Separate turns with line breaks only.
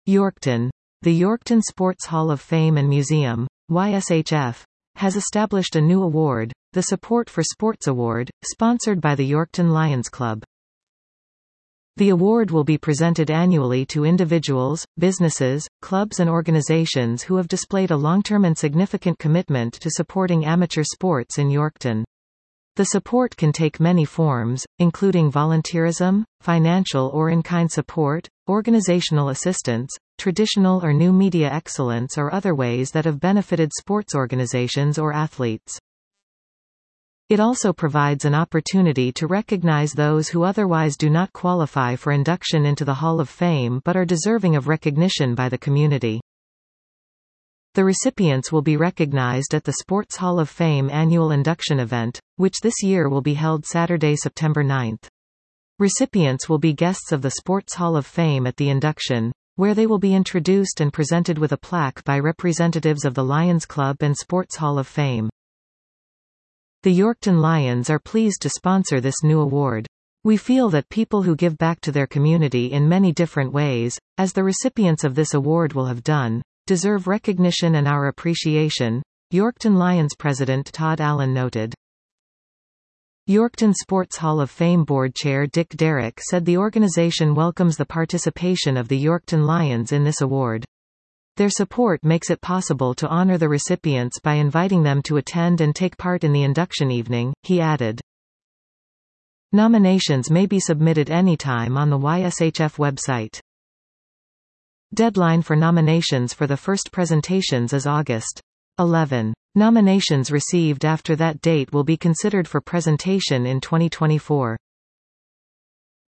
Yorkton. The Yorkton Sports Hall of Fame and Museum, YSHF, has established a new award, the Support for Sports Award, sponsored by the Yorkton Lions Club. The award will be presented annually to individuals, businesses, clubs and organizations who have displayed a long-term and significant commitment to supporting amateur sports in Yorkton. The support can take many forms, including volunteerism, financial or in-kind support, organizational assistance, traditional or new media excellence, or other ways that have benefited sports organizations or athletes. It also provides an opportunity to recognize those who otherwise do not qualify for induction into the Hall of Fame but are deserving of recognition by the community. The recipients will be recognized at the Sports Hall of Fame annual induction event, which this year will be held Saturday, September 9. Recipients will be guests of the Sports Hall of Fame at the induction, where they will be introduced and presented with a plaque by representatives of the Lions Club and Sports Hall of Fame. The Yorkton Lions are pleased to sponsor this new award. We feel that people who give back to their community in many different ways, as the recipients of this award will have done, deserve recognition and our appreciation, Yorkton Lions President Todd Allen noted. Yorkton Sports Hall of Fame Board Chair Dick Derrick said the organization welcomes the participation of the Yorkton Lions in this award. Their support makes it possible to honor the recipients by inviting them to attend and take part in the induction evening, he added. Nominations may be submitted anytime on the YSHF website. Deadline for nominations for the first presentations is August 11. Nominations received after that date will be considered for presentation in 2024.